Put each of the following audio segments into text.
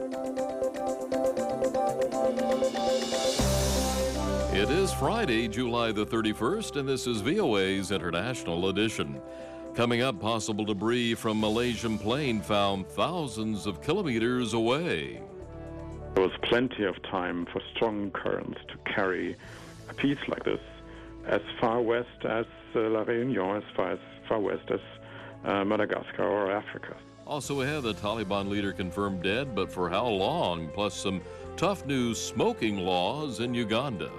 It is Friday, July the 31st, and this is VOA's International Edition. Coming up, possible debris from Malaysian plane found thousands of kilometers away. There was plenty of time for strong currents to carry a piece like this as far west as La Réunion, as far west as Madagascar or Africa. Also ahead, the Taliban leader confirmed dead, but for how long? Plus some tough new smoking laws in Uganda.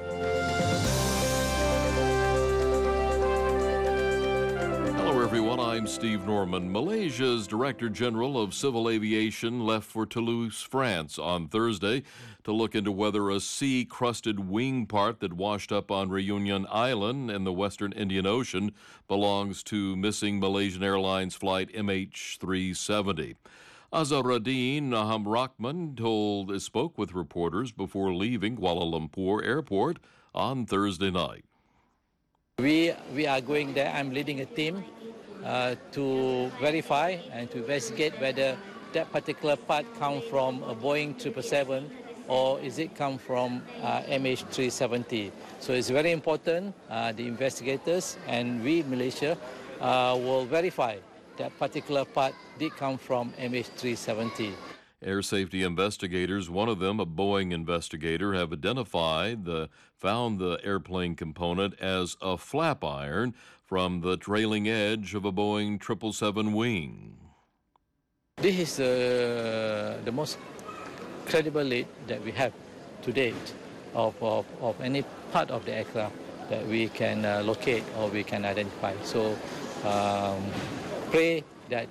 Hello, everyone. I'm Steve Norman. Malaysia's Director General of Civil Aviation left for Toulouse, France on Thursday to look into whether a sea-crusted wing part that washed up on Reunion Island in the western Indian Ocean belongs to missing Malaysian Airlines flight MH370. Azharuddin Rahman spoke with reporters before leaving Kuala Lumpur Airport on Thursday night. We are going there. I'm leading a team to verify and to investigate whether that particular part comes from a Boeing 777 or is it come from MH370. So it's very important. The investigators and we in Malaysia will verify that particular part did come from MH370. Air safety investigators, one of them a Boeing investigator, have found the airplane component as a flap iron from the trailing edge of a Boeing 777 wing. This is the most credible lead that we have to date of any part of the aircraft that we can locate or we can identify. So pray that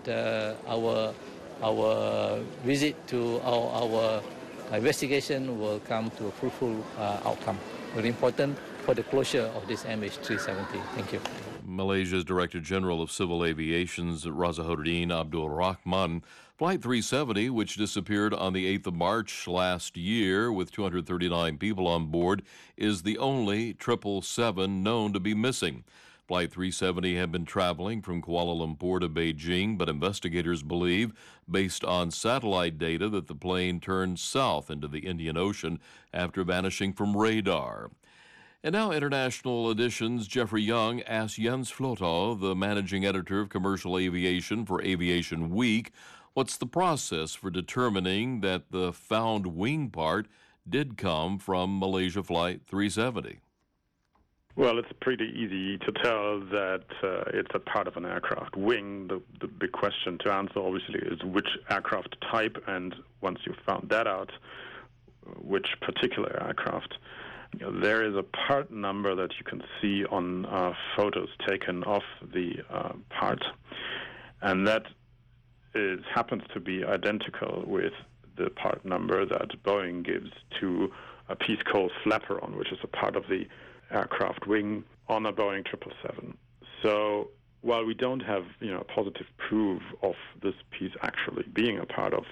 our visit to our investigation will come to a fruitful outcome. Very important for the closure of this MH370. Thank you. Malaysia's Director General of Civil Aviation's Razharuddin Abdul Rahman. Flight 370, which disappeared on the 8th of March last year with 239 people on board, is the only 777 known to be missing. Flight 370 had been traveling from Kuala Lumpur to Beijing, but investigators believe, based on satellite data, that the plane turned south into the Indian Ocean after vanishing from radar. And now International Edition's Jeffrey Young asked Jens Floto, the managing editor of commercial aviation for Aviation Week, what's the process for determining that the found wing part did come from Malaysia Flight 370? Well, it's pretty easy to tell that it's a part of an aircraft wing. The big question to answer, obviously, is which aircraft type, and once you've found that out, which particular aircraft. There is a part number that you can see on photos taken of the part, and that happens to be identical with the part number that Boeing gives to a piece called flaperon, which is a part of the aircraft wing on a Boeing 777. So while we don't have positive proof of this piece actually being a part of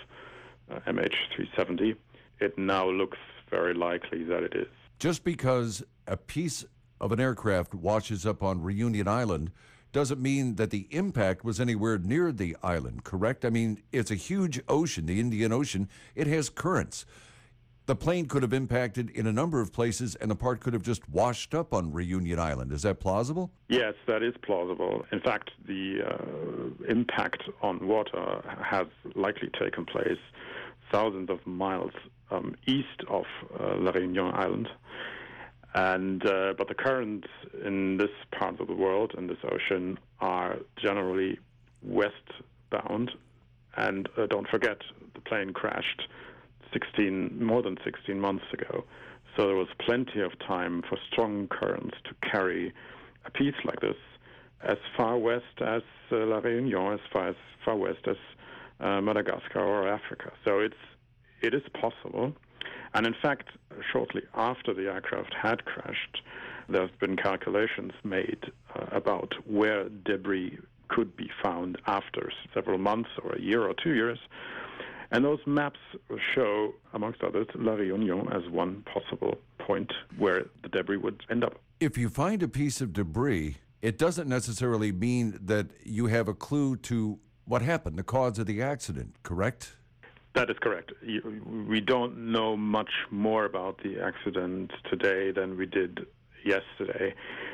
MH370, it now looks very likely that it is. Just because a piece of an aircraft washes up on Reunion Island doesn't mean that the impact was anywhere near the island, correct? I mean, it's a huge ocean, the Indian Ocean. It has currents. The plane could have impacted in a number of places, and the part could have just washed up on Reunion Island. Is that plausible? Yes, that is plausible. In fact, the impact on water has likely taken place thousands of miles east of La Réunion Island. But the currents in this part of the world, in this ocean, are generally westbound. And don't forget, the plane crashed more than 16 months ago. So there was plenty of time for strong currents to carry a piece like this as far west as La Réunion, as far west as Madagascar or Africa. So it is possible. And in fact, shortly after the aircraft had crashed, there have been calculations made about where debris could be found after several months or a year or 2 years. And those maps show, amongst others, La Réunion as one possible point where the debris would end up. If you find a piece of debris, it doesn't necessarily mean that you have a clue to what happened, the cause of the accident, correct? That is correct. We don't know much more about the accident today than we did yesterday.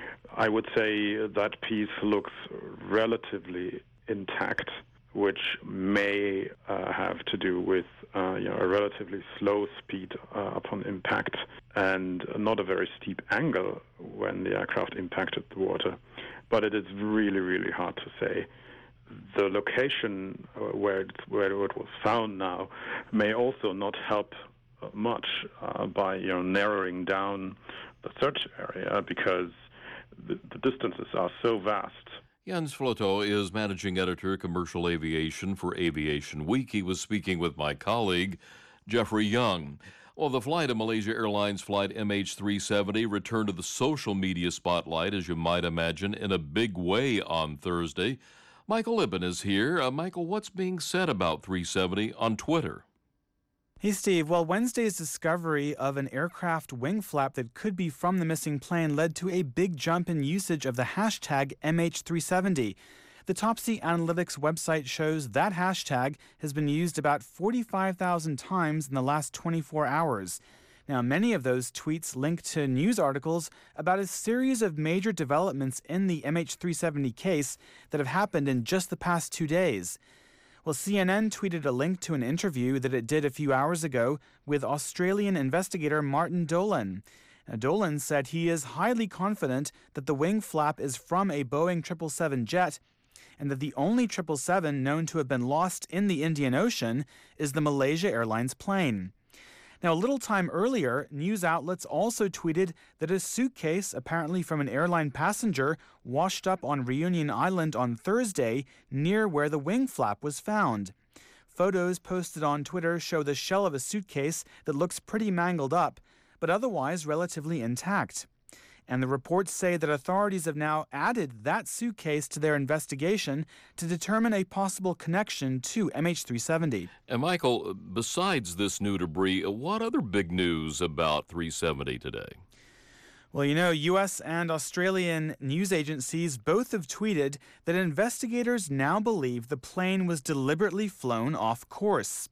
I would say that piece looks relatively intact, which may have to do with a relatively slow speed upon impact and not a very steep angle when the aircraft impacted the water. But it is really, really hard to say. The location where it was found now may also not help much by narrowing down the search area because the distances are so vast. Jens Floto is managing editor, commercial aviation for Aviation Week. He was speaking with my colleague, Jeffrey Young. Well, the flight of Malaysia Airlines flight MH370 returned to the social media spotlight, as you might imagine, in a big way on Thursday. Michael Lippen is here. Michael, what's being said about 370 on Twitter? Hey, Steve. Well, Wednesday's discovery of an aircraft wing flap that could be from the missing plane led to a big jump in usage of the hashtag MH370. The Topsy Analytics website shows that hashtag has been used about 45,000 times in the last 24 hours. Now, many of those tweets link to news articles about a series of major developments in the MH370 case that have happened in just the past 2 days. Well, CNN tweeted a link to an interview that it did a few hours ago with Australian investigator Martin Dolan. Now, Dolan said he is highly confident that the wing flap is from a Boeing 777 jet and that the only 777 known to have been lost in the Indian Ocean is the Malaysia Airlines plane. Now, a little time earlier, news outlets also tweeted that a suitcase, apparently from an airline passenger, washed up on Reunion Island on Thursday near where the wing flap was found. Photos posted on Twitter show the shell of a suitcase that looks pretty mangled up, but otherwise relatively intact. And the reports say that authorities have now added that suitcase to their investigation to determine a possible connection to MH370. And Michael, besides this new debris, what other big news about 370 today? Well, U.S. and Australian news agencies both have tweeted that investigators now believe the plane was deliberately flown off course.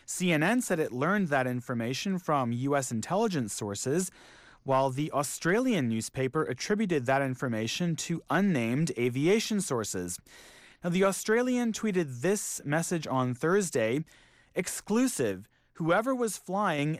CNN said it learned that information from U.S. intelligence sources, while the Australian newspaper attributed that information to unnamed aviation sources. Now, the Australian tweeted this message on Thursday: "Exclusive. Whoever was flying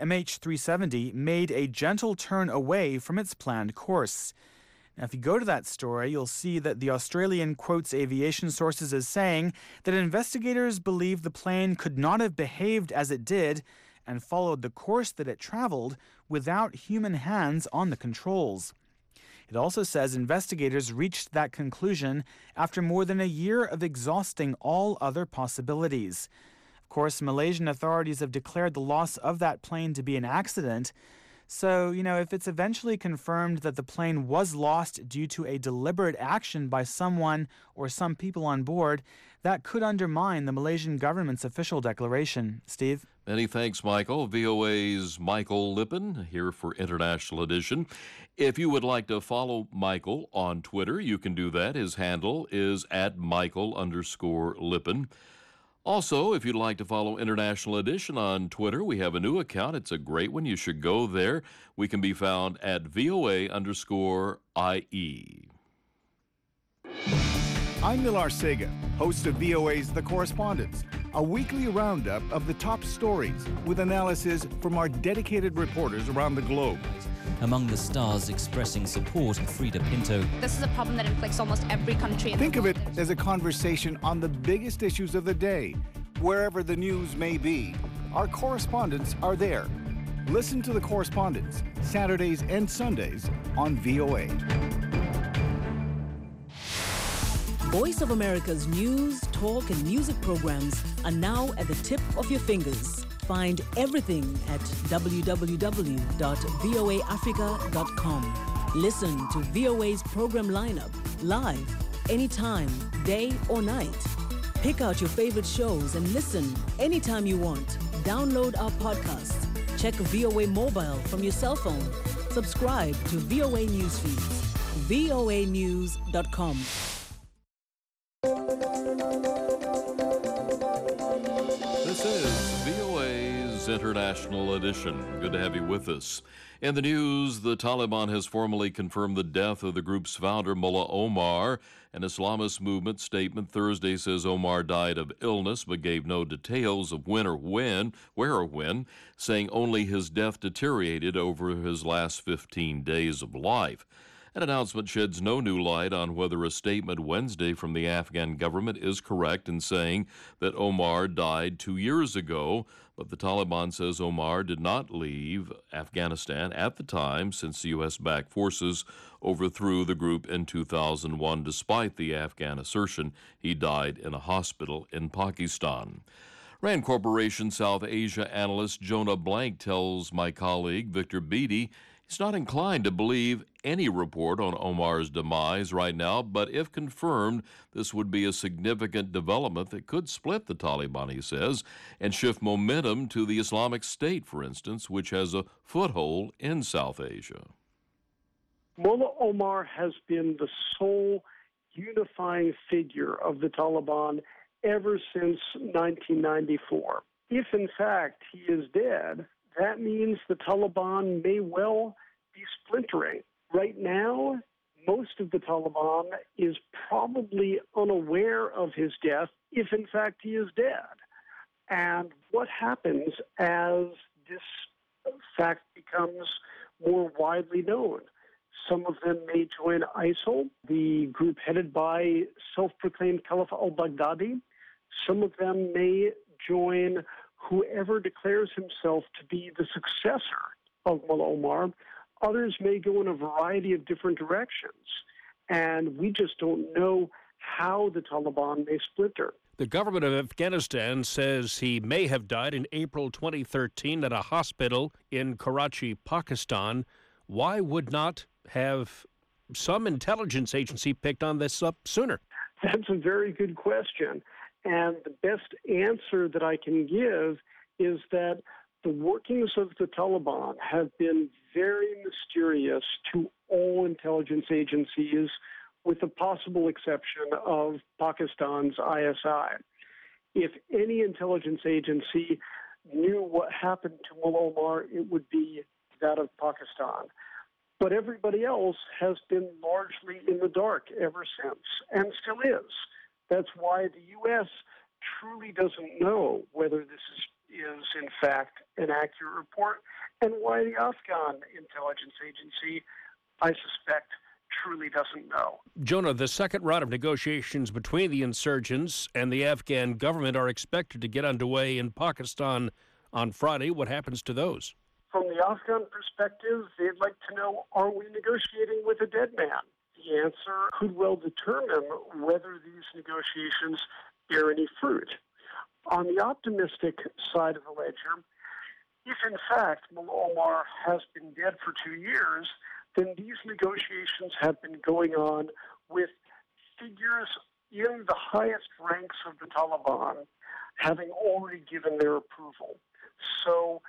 MH370 made a gentle turn away from its planned course." Now, if you go to that story, you'll see that the Australian quotes aviation sources as saying that investigators believe the plane could not have behaved as it did and followed the course that it traveled without human hands on the controls. It also says investigators reached that conclusion after more than a year of exhausting all other possibilities. Of course, Malaysian authorities have declared the loss of that plane to be an accident. So, if it's eventually confirmed that the plane was lost due to a deliberate action by someone or some people on board, that could undermine the Malaysian government's official declaration. Steve? Many thanks, Michael. VOA's Michael Lippen here for International Edition. If you would like to follow Michael on Twitter, you can do that. His handle is @Michael_Lippen. Also, if you'd like to follow International Edition on Twitter, we have a new account. It's a great one. You should go there. We can be found at VOA_IE. I'm Nilar Sega, host of VOA's The Correspondents, a weekly roundup of the top stories with analysis from our dedicated reporters around the globe. Among the stars expressing support, Frida Pinto. This is a problem that inflicts almost every country in the world. Think of it as a conversation on the biggest issues of the day, wherever the news may be. Our correspondents are there. Listen to The Correspondents, Saturdays and Sundays on VOA. Voice of America's news, talk, and music programs are now at the tip of your fingers. Find everything at www.voaafrica.com. Listen to VOA's program lineup live, anytime, day or night. Pick out your favorite shows and listen anytime you want. Download our podcasts. Check VOA Mobile from your cell phone. Subscribe to VOA News Feeds. voanews.com. This is VOA International Edition. Good to have you with us. In the news, the Taliban has formally confirmed the death of the group's founder, Mullah Omar. An Islamist movement statement Thursday says Omar died of illness but gave no details of where or when, saying only his death deteriorated over his last 15 days of life. An announcement sheds no new light on whether a statement Wednesday from the Afghan government is correct in saying that Omar died 2 years ago, but the Taliban says Omar did not leave Afghanistan at the time since the U.S.-backed forces overthrew the group in 2001, despite the Afghan assertion he died in a hospital in Pakistan. Rand Corporation South Asia analyst Jonah Blank tells my colleague Victor Beattie he's not inclined to believe any report on Omar's demise right now, but if confirmed, this would be a significant development that could split the Taliban, he says, and shift momentum to the Islamic State, for instance, which has a foothold in South Asia. Mullah Omar has been the sole unifying figure of the Taliban ever since 1994. If, in fact, he is dead, that means the Taliban may well be splintering. Right now, most of the Taliban is probably unaware of his death, if in fact he is dead. And what happens as this fact becomes more widely known? Some of them may join ISIL, the group headed by self-proclaimed Caliph al-Baghdadi. Some of them may join whoever declares himself to be the successor of Mullah Omar. Others may go in a variety of different directions, and we just don't know how the Taliban may splinter. The government of Afghanistan says he may have died in April 2013 at a hospital in Karachi, Pakistan. Why would not have some intelligence agency picked on this up sooner? That's a very good question. And the best answer that I can give is that the workings of the Taliban have been very mysterious to all intelligence agencies, with the possible exception of Pakistan's ISI. If any intelligence agency knew what happened to Mullah Omar, it would be that of Pakistan. But everybody else has been largely in the dark ever since, and still is. That's why the U.S. truly doesn't know whether this is in fact an accurate report, and why the Afghan intelligence agency, I suspect, truly doesn't know. Jonah, the second round of negotiations between the insurgents and the Afghan government are expected to get underway in Pakistan on Friday. What happens to those? From the Afghan perspective, they'd like to know, are we negotiating with a dead man? The answer could well determine whether these negotiations bear any fruit. On the optimistic side of the ledger, if in fact Mullah Omar has been dead for 2 years, then these negotiations have been going on with figures in the highest ranks of the Taliban having already given their approval. So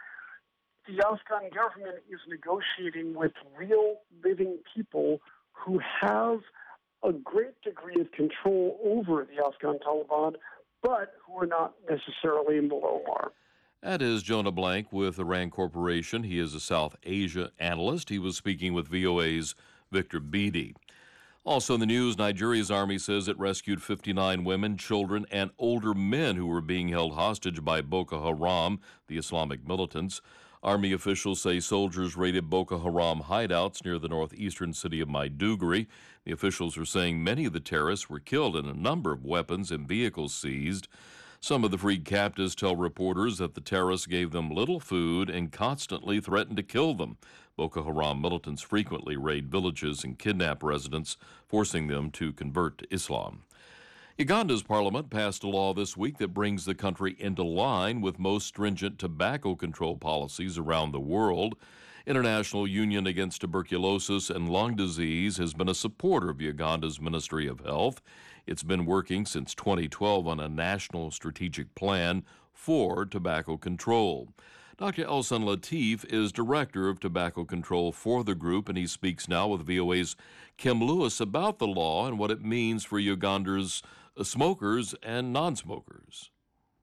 the Afghan government is negotiating with real living people who have a great degree of control over the Afghan Taliban, but who are not necessarily Mullah Omar. That is Jonah Blank with the Rand Corporation. He is a South Asia analyst. He was speaking with VOA's Victor Beattie. Also in the news, Nigeria's army says it rescued 59 women, children, and older men who were being held hostage by Boko Haram, the Islamic militants. Army officials say soldiers raided Boko Haram hideouts near the northeastern city of Maiduguri. The officials are saying many of the terrorists were killed and a number of weapons and vehicles seized. Some of the freed captives tell reporters that the terrorists gave them little food and constantly threatened to kill them. Boko Haram militants frequently raid villages and kidnap residents, forcing them to convert to Islam. Uganda's parliament passed a law this week that brings the country into line with most stringent tobacco control policies around the world. International Union Against Tuberculosis and Lung Disease has been a supporter of Uganda's Ministry of Health. It's been working since 2012 on a national strategic plan for tobacco control. Dr. Elson Latif is Director of Tobacco Control for the group, and he speaks now with VOA's Kim Lewis about the law and what it means for Uganda's smokers and non-smokers.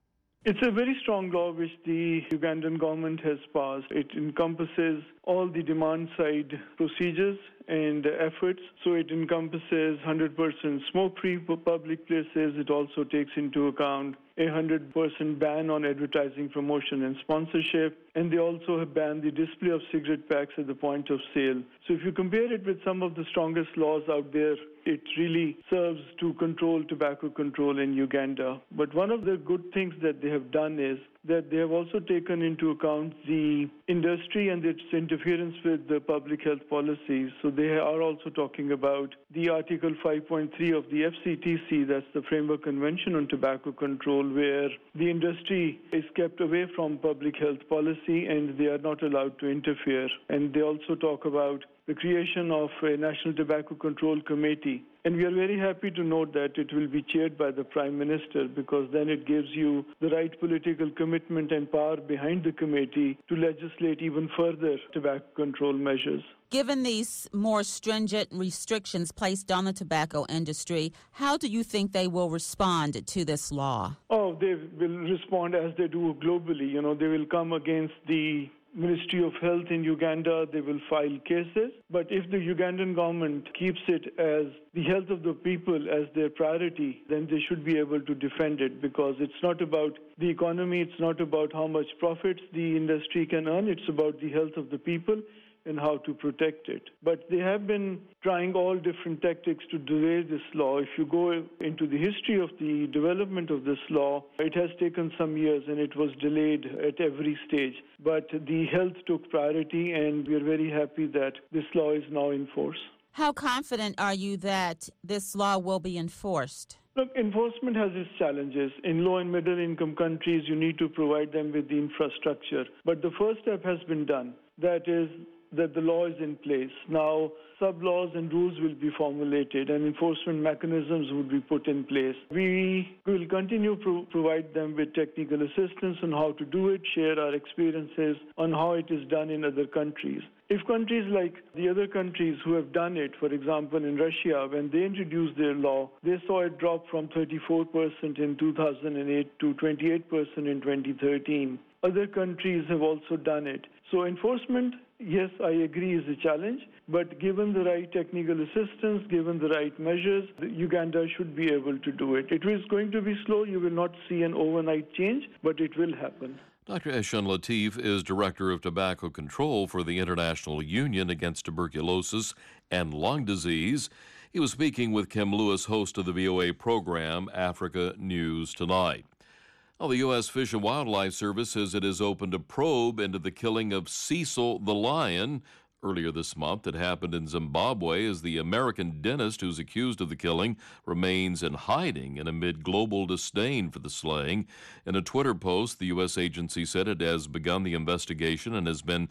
It's a very strong law which the Ugandan government has passed. It encompasses all the demand-side procedures and efforts. So it encompasses 100% smoke-free public places. It also takes into account a 100% ban on advertising, promotion, and sponsorship. And they also have banned the display of cigarette packs at the point of sale. So if you compare it with some of the strongest laws out there, it really serves to control tobacco control in Uganda. But one of the good things that they have done is that they have also taken into account the industry and its interference with the public health policies. So they are also talking about the Article 5.3 of the FCTC, that's the Framework Convention on Tobacco Control, where the industry is kept away from public health policy and they are not allowed to interfere. And they also talk about the creation of a National Tobacco Control Committee. And we are very happy to note that it will be chaired by the Prime Minister, because then it gives you the right political commitment and power behind the committee to legislate even further tobacco control measures. Given these more stringent restrictions placed on the tobacco industry, how do you think they will respond to this law? Oh, they will respond as they do globally. You know, they will come against the Ministry of Health in Uganda, they will file cases. But if the Ugandan government keeps it as the health of the people as their priority, then they should be able to defend it, because it's not about the economy, it's not about how much profits the industry can earn, it's about the health of the people and how to protect it. But they have been trying all different tactics to delay this law. If you go into the history of the development of this law, it has taken some years and it was delayed at every stage. But the health took priority, and we are very happy that this law is now in force. How confident are you that this law will be enforced? Look, enforcement has its challenges. In low and middle income countries, you need to provide them with the infrastructure. But the first step has been done. That is that the law is in place. Now, sub-laws and rules will be formulated and enforcement mechanisms would be put in place. We will continue to provide them with technical assistance on how to do it, share our experiences on how it is done in other countries. If countries like the other countries who have done it, for example in Russia, when they introduced their law, they saw it drop from 34% in 2008 to 28% in 2013. Other countries have also done it. So enforcement, yes, I agree, is a challenge, but given the right technical assistance, given the right measures, Uganda should be able to do it. It is going to be slow. You will not see an overnight change, but it will happen. Dr. Ehsan Latif is Director of Tobacco Control for the International Union Against Tuberculosis and Lung Disease. He was speaking with Kim Lewis, host of the VOA program Africa News Tonight. Well, the U.S. Fish and Wildlife Service says it has opened a probe into the killing of Cecil the lion earlier this month. It happened in Zimbabwe, as the American dentist who's accused of the killing remains in hiding and amid global disdain for the slaying. In a Twitter post, the U.S. agency said it has begun the investigation and has been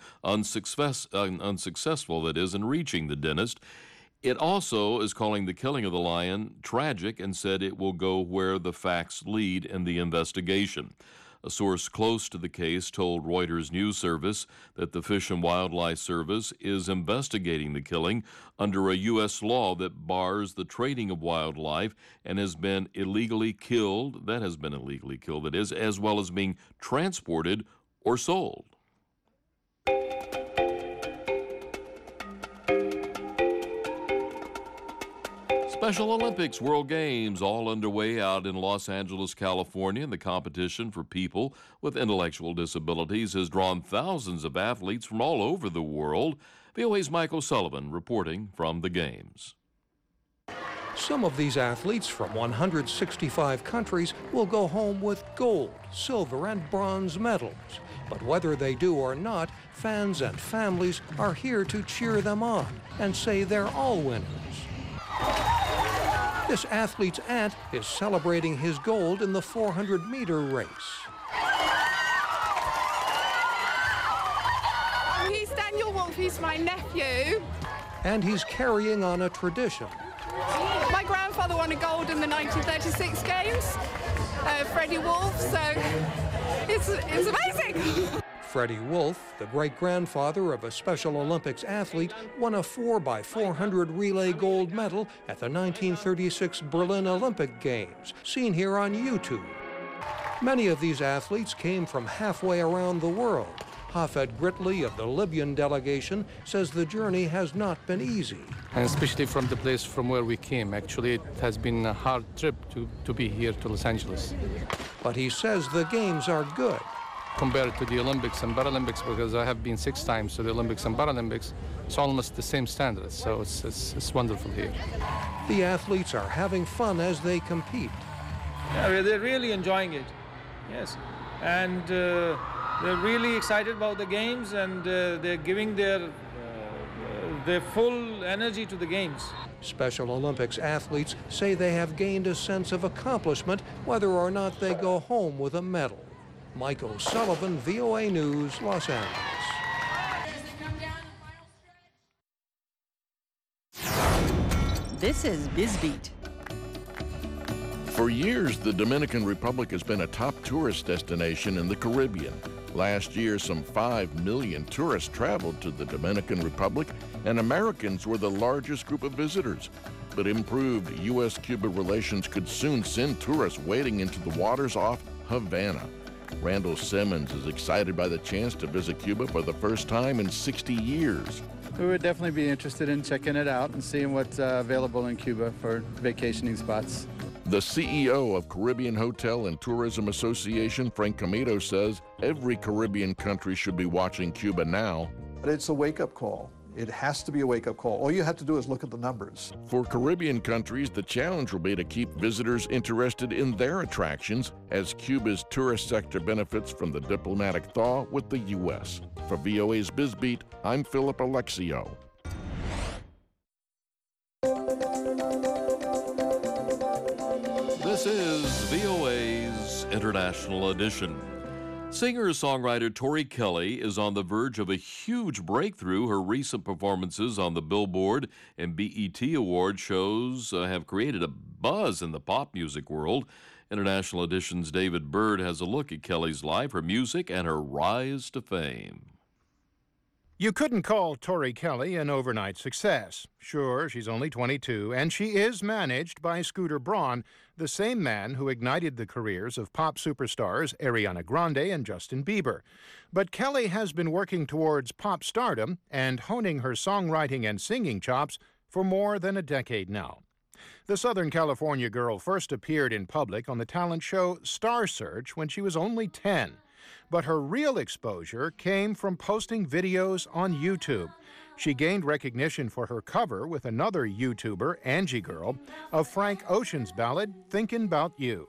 unsuccessful, that is, in reaching the dentist. It also is calling the killing of the lion tragic and said it will go where the facts lead in the investigation. A source close to the case told Reuters News Service that the Fish and Wildlife Service is investigating the killing under a U.S. law that bars the trading of wildlife and has been illegally killed, that is, as well as being transported or sold. Special Olympics World Games all underway out in Los Angeles, California, and the competition for people with intellectual disabilities has drawn thousands of athletes from all over the world. VOA's Mike O'Sullivan reporting from the Games. Some of these athletes from 165 countries will go home with gold, silver, and bronze medals. But whether they do or not, fans and families are here to cheer them on and say they're all winners. This athlete's aunt is celebrating his gold in the 400-meter race. He's Daniel Wolf, he's my nephew. And he's carrying on a tradition. My grandfather won a gold in the 1936 Games, Freddie Wolf, so it's amazing. Freddie Wolf, the great-grandfather of a Special Olympics athlete, won a 4x400 relay gold medal at the 1936 Berlin Olympic Games, seen here on YouTube. Many of these athletes came from halfway around the world. Hafed Gritli of the Libyan delegation says the journey has not been easy. And especially from the place from where we came. Actually, it has been a hard trip to be here to Los Angeles. But he says the games are good. Compared to the Olympics and Paralympics, because I have been 6 times to the Olympics and Paralympics, it's almost the same standards, so it's wonderful here. The athletes are having fun as they compete. Yeah, they're really enjoying it, yes. And they're really excited about the games, and they're giving their full energy to the games. Special Olympics athletes say they have gained a sense of accomplishment whether or not they go home with a medal. Mike O'Sullivan, VOA News, Los Angeles. This is BizBeat. For years, the Dominican Republic has been a top tourist destination in the Caribbean. Last year, some 5 million tourists traveled to the Dominican Republic, and Americans were the largest group of visitors. But improved U.S.-Cuba relations could soon send tourists wading into the waters off Havana. Randall Simmons is excited by the chance to visit Cuba for the first time in 60 years. We would definitely be interested in checking it out and seeing what's available in Cuba for vacationing spots. The CEO of Caribbean Hotel and Tourism Association, Frank Comito, says every Caribbean country should be watching Cuba now. But it's a wake-up call. It has to be a wake-up call. All you have to do is look at the numbers. For Caribbean countries, the challenge will be to keep visitors interested in their attractions as Cuba's tourist sector benefits from the diplomatic thaw with the U.S. For VOA's BizBeat, I'm Philip Alexio. This is VOA's International Edition. Singer-songwriter Tori Kelly is on the verge of a huge breakthrough. Her recent performances on the Billboard and BET Award shows have created a buzz in the pop music world. International Edition's David Bird has a look at Kelly's life, her music, and her rise to fame. You couldn't call Tori Kelly an overnight success. Sure, she's only 22, and she is managed by Scooter Braun, the same man who ignited the careers of pop superstars Ariana Grande and Justin Bieber. But Kelly has been working towards pop stardom and honing her songwriting and singing chops for more than a decade now. The Southern California girl first appeared in public on the talent show Star Search when she was only 10. But her real exposure came from posting videos on YouTube. She gained recognition for her cover with another YouTuber, Angie Girl, of Frank Ocean's ballad, Thinkin' About You.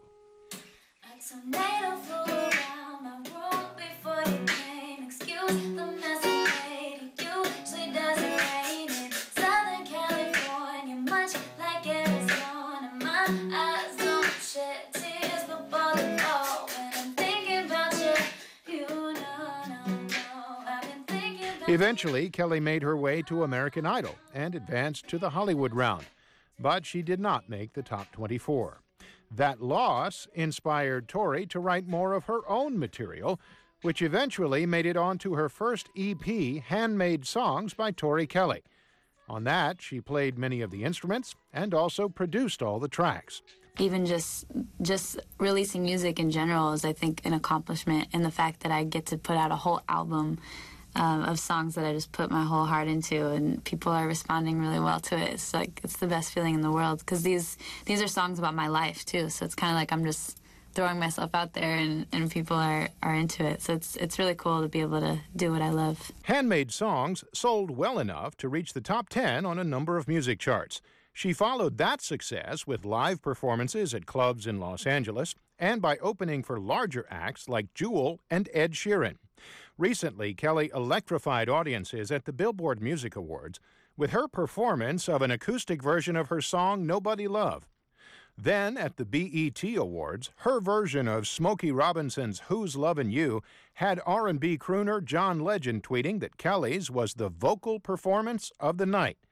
Eventually, Kelly made her way to American Idol and advanced to the Hollywood round, but she did not make the top 24. That loss inspired Tori to write more of her own material, which eventually made it onto her first EP, Handmade Songs by Tori Kelly. On that, she played many of the instruments and also produced all the tracks. Even just releasing music in general is, I think, an accomplishment, and the fact that I get to put out a whole album of songs that I just put my whole heart into, and people are responding really well to it. It's like, it's the best feeling in the world, because these are songs about my life too, so it's kind of like I'm just throwing myself out there, and people are into it. So it's really cool to be able to do what I love. Handmade Songs sold well enough to reach the top 10 on a number of music charts. She followed that success with live performances at clubs in Los Angeles and by opening for larger acts like Jewel and Ed Sheeran. Recently, Kelly electrified audiences at the Billboard Music Awards with her performance of an acoustic version of her song Nobody Love. Then, at the BET Awards, her version of Smokey Robinson's Who's Lovin' You had R&B crooner John Legend tweeting that Kelly's was the vocal performance of the night.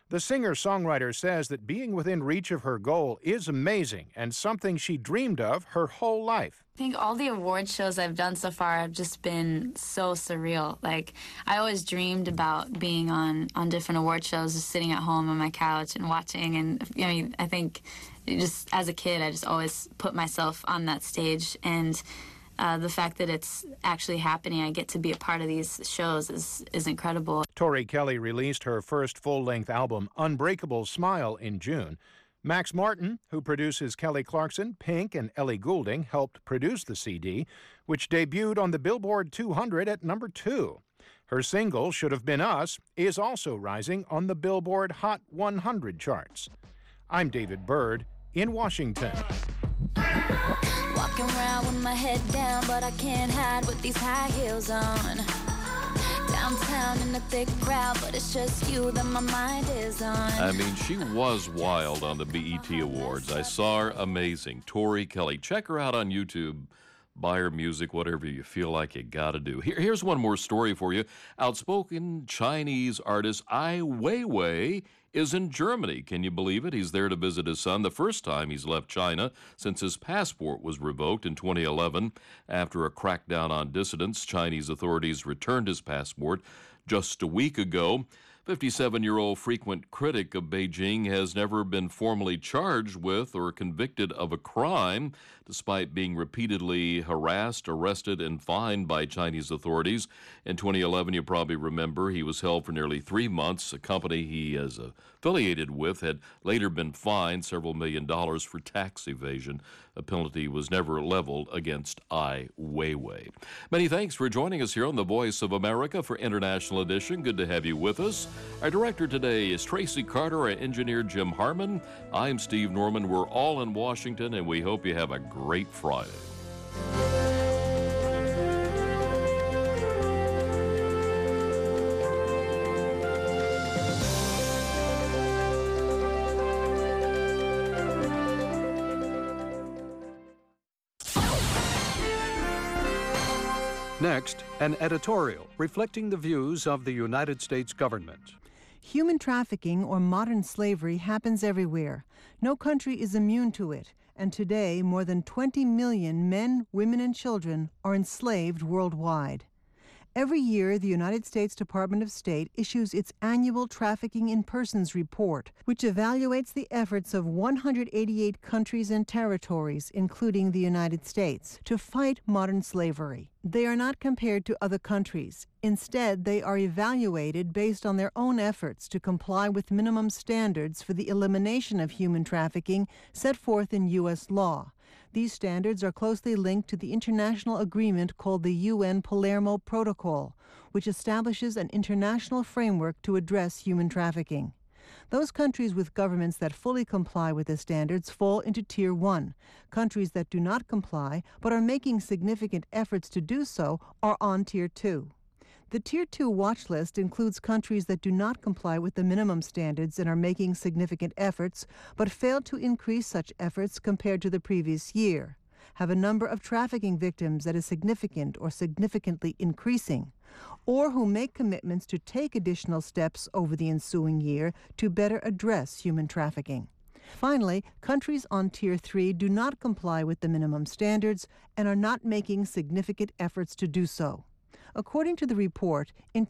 The singer-songwriter says that being within reach of her goal is amazing and something she dreamed of her whole life. I think all the award shows I've done so far have just been so surreal. Like, I always dreamed about being on different award shows, just sitting at home on my couch and watching. And I mean, I think just as a kid, I just always put myself on that stage. And the fact that it's actually happening, I get to be a part of these shows is incredible. Tori Kelly released her first full-length album, Unbreakable Smile, in June. Max Martin, who produces Kelly Clarkson, Pink, and Ellie Goulding, helped produce the CD, which debuted on the Billboard 200 at number 2. Her single, Should Have Been Us, is also rising on the Billboard Hot 100 charts. I'm David Byrd in Washington. Walking around with my head down, but I can't hide with these high heels on. Downtown in a thick crowd, but it's just you that my mind is on. I mean, she was wild on the BET Awards. I saw her, amazing. Tori Kelly. Check her out on YouTube. Buy her music, whatever you feel like you gotta do. Here's one more story for you. Outspoken Chinese artist Ai Weiwei is in Germany. Can you believe it? He's there to visit his son, the first time he's left China since his passport was revoked in 2011. After a crackdown on dissidents, Chinese authorities returned his passport just a week ago. 57-year-old frequent critic of Beijing has never been formally charged with or convicted of a crime, despite being repeatedly harassed, arrested, and fined by Chinese authorities. In 2011, you probably remember, he was held for nearly 3 months. A company he is affiliated with had later been fined several $1 million for tax evasion. A penalty was never leveled against Ai Weiwei. Many thanks for joining us here on The Voice of America for International Edition. Good to have you with us. Our director today is Tracy Carter, our engineer Jim Harmon. I'm Steve Norman. We're all in Washington, and we hope you have a great Friday. Next, an editorial reflecting the views of the United States government. Human trafficking or modern slavery happens everywhere. No country is immune to it, and today more than 20 million men, women, and children are enslaved worldwide. Every year, the United States Department of State issues its annual Trafficking in Persons report, which evaluates the efforts of 188 countries and territories, including the United States, to fight modern slavery. They are not compared to other countries. Instead, they are evaluated based on their own efforts to comply with minimum standards for the elimination of human trafficking set forth in U.S. law. These standards are closely linked to the international agreement called the UN Palermo Protocol, which establishes an international framework to address human trafficking. Those countries with governments that fully comply with the standards fall into Tier 1. Countries that do not comply but are making significant efforts to do so are on Tier 2. The Tier 2 watch list includes countries that do not comply with the minimum standards and are making significant efforts, but failed to increase such efforts compared to the previous year, have a number of trafficking victims that is significant or significantly increasing, or who make commitments to take additional steps over the ensuing year to better address human trafficking. Finally, countries on Tier 3 do not comply with the minimum standards and are not making significant efforts to do so. According to the report, in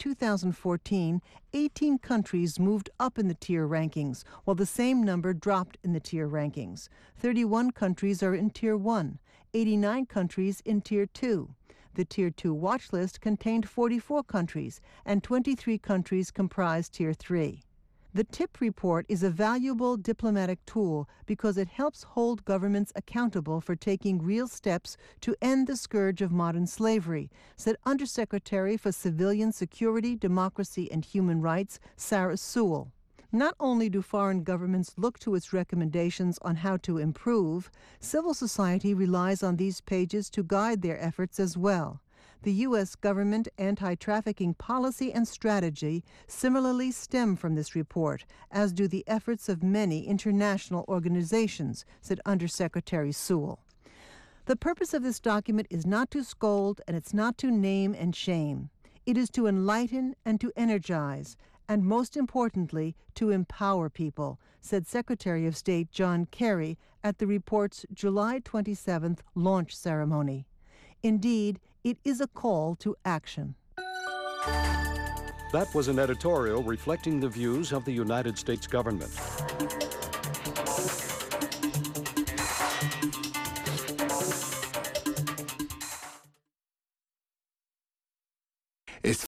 2014, 18 countries moved up in the tier rankings, while the same number dropped in the tier rankings. 31 countries are in Tier 1, 89 countries in Tier 2. The Tier 2 watch list contained 44 countries, and 23 countries comprised Tier 3. The TIP report is a valuable diplomatic tool because it helps hold governments accountable for taking real steps to end the scourge of modern slavery, said Undersecretary for Civilian Security, Democracy, and Human Rights, Sarah Sewell. Not only do foreign governments look to its recommendations on how to improve, civil society relies on these pages to guide their efforts as well. The U.S. government anti-trafficking policy and strategy similarly stem from this report, as do the efforts of many international organizations, said Undersecretary Sewell. The purpose of this document is not to scold, and it's not to name and shame. It is to enlighten and to energize, and most importantly, to empower people, said Secretary of State John Kerry at the report's July 27th launch ceremony. Indeed, it is a call to action. That was an editorial reflecting the views of the United States government.